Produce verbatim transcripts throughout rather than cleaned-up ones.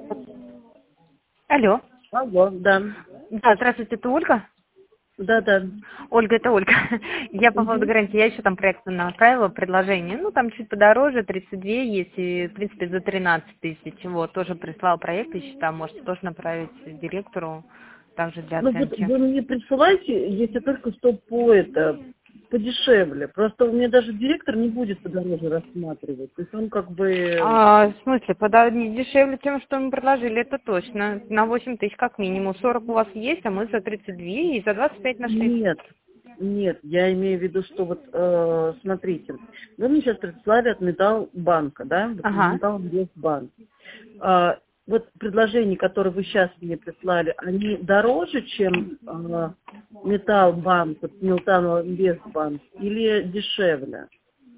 Алло. Алло, да. Да, здравствуйте, это Ольга? Да, да. Ольга, это Ольга. Я по поводу Угу. гарантии, я еще там проект направила, предложение. Ну, там чуть подороже, тридцать два есть, и, в принципе, за тринадцать тысяч. Вот, тоже прислал проект, если там можете тоже направить директору, также для Ну вот оценки. вы мне присылайте, если только что по это подешевле. Просто у меня даже директор не будет подороже рассматривать. То есть он как бы А, в смысле, пода- не дешевле, чем что мы предложили, это точно. На восемь тысяч как минимум. сорок у вас есть, а мы за тридцать два и за двадцать пять нашли. нет. Нет, я имею в виду, что вот э, смотрите, вы мне сейчас прислали от Металлбанка, да, вот Ага. Металлинвестбанк. А, вот предложения, которые вы сейчас мне прислали, они дороже, чем э, Металлбанк, вот Металлинвестбанк, или дешевле?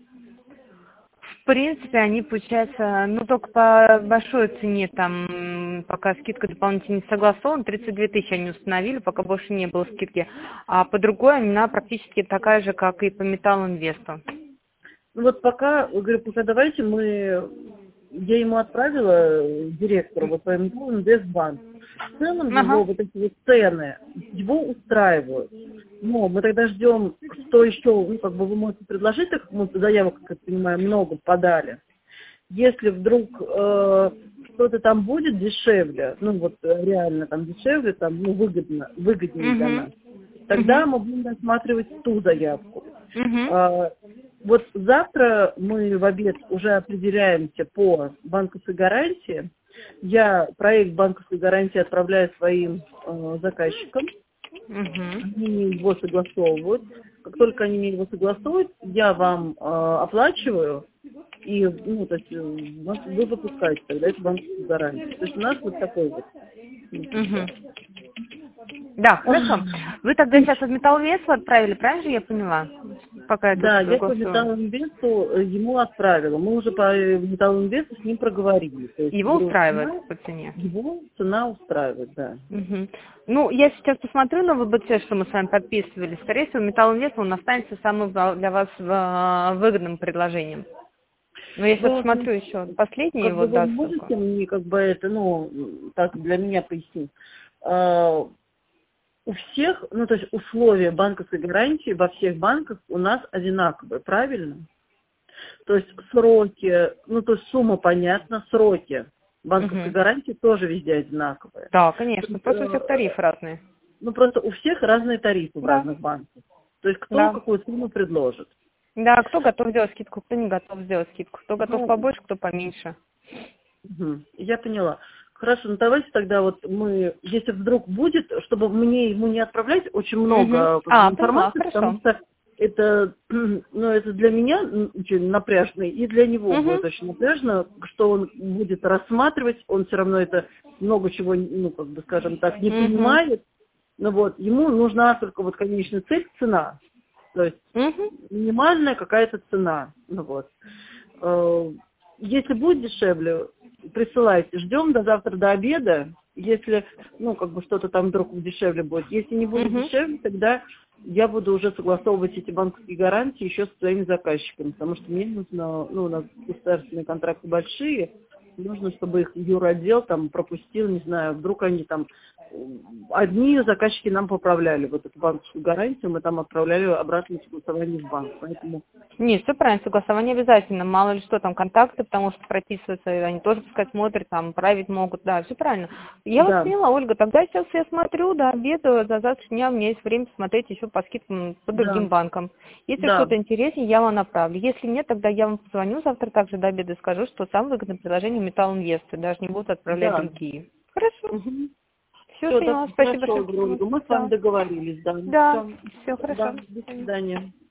В принципе, они, получается, ну, только по большой цене, там, м, пока скидка дополнительно не согласована, тридцать две тысячи они установили, пока больше не было скидки. А по другой она практически такая же, как и по Металлинвесту. Ну вот пока, говорю, пока давайте мы, я ему отправила э, директору вот по Инвестбанк. В целом его Ага. вот эти вот цены, его устраивают. Но мы тогда ждем, что еще, ну, как бы вы можете предложить, так как мы заявок, как я понимаю, много подали. Если вдруг э, что-то там будет дешевле, ну вот э, реально там дешевле, там, ну, выгодно, выгоднее для нас, Угу. тогда Угу. мы будем рассматривать ту заявку. Угу. А, вот завтра мы в обед уже определяемся по банковской гарантии. Я проект банковской гарантии отправляю своим э, заказчикам. Угу. Они его согласовывают. Как только они мне его согласуют, я вам э, оплачиваю, и ну, то есть, э, вас- вы выпускаете тогда эту банковскую гарантию. То есть у нас вот такой вот. Угу. Да, хорошо. Вы тогда сейчас от Металлинвесту отправили, правильно же я поняла? Пока я тут Да, я по согласую. Металлинвесту э, ему отправила. Мы уже по э, Металлинвесту с ним проговорили. То есть, Его говорю, устраивает цена, по цене? его цена устраивает, да. Мгм. Ну, я сейчас посмотрю на ВБЦ, что мы с вами подписывали. Скорее всего, Металлинвест, он останется самым ва- для вас э, выгодным предложением. Но я сейчас Вы, посмотрю еще последний как его, бы вы да, ссылку. можете мне как бы это, ну, так для меня пояснить? А, у всех, ну, то есть условия банковской гарантии во всех банках у нас одинаковые, правильно? То есть сроки, ну, то есть сумма понятна, сроки банковской Мгм. гарантии тоже везде одинаковые. Да, То конечно, есть, просто у всех э, тарифы разные. ну, просто у всех разные тарифы в Да, разных банках. То есть кто да. какую цену предложит. Да, кто готов сделать скидку, кто не готов сделать скидку. Кто готов Ну, побольше, кто поменьше. мгм, я поняла. Хорошо, ну давайте тогда вот мы, если вдруг будет, чтобы мне ему не отправлять очень Угу. много как бы, А, поняла, информации, потому хорошо. что это, ну, это для меня м, очень напряжно, и для него будет Угу. очень напряжно, что он будет рассматривать, он все равно это много чего, ну, как бы, скажем так, не Угу. понимает, ну вот, ему нужна только вот конечная цель, цена, то есть Угу. минимальная какая-то цена, ну вот. Э, Если будет дешевле, присылайте. Ждем до завтра до обеда. Если, ну, как бы что-то там вдруг дешевле будет. Если не будет Угу. дешевле, тогда я буду уже согласовывать эти банковские гарантии еще с своими заказчиками, потому что мне нужно, ну, у нас государственные контракты большие, нужно, чтобы их юротдел там пропустил, не знаю, вдруг они там, одни заказчики нам поправляли вот эту банковскую гарантию, мы там отправляли обратно согласование в банк, поэтому Нет, все правильно, согласование обязательно. Мало ли что там, контакты, потому что прописываются, и они тоже пускай смотрят, там, править могут. Да, все правильно. Я вас да, поняла, Ольга, тогда сейчас я смотрю, до обеда, до завтрашнего дня у меня есть время посмотреть еще по скидкам по другим да, банкам. Если да, что-то интереснее, я вам направлю. Если нет, тогда я вам позвоню завтра также до обеда и скажу, что самое выгодное предложение Металлинвеста, даже не будут отправлять да. другие. Хорошо. Угу. Все Все, так поняла, спасибо хорошо, большое. Ольга, мы с вами Да. договорились, да. Да, Все, все да, хорошо. до свидания.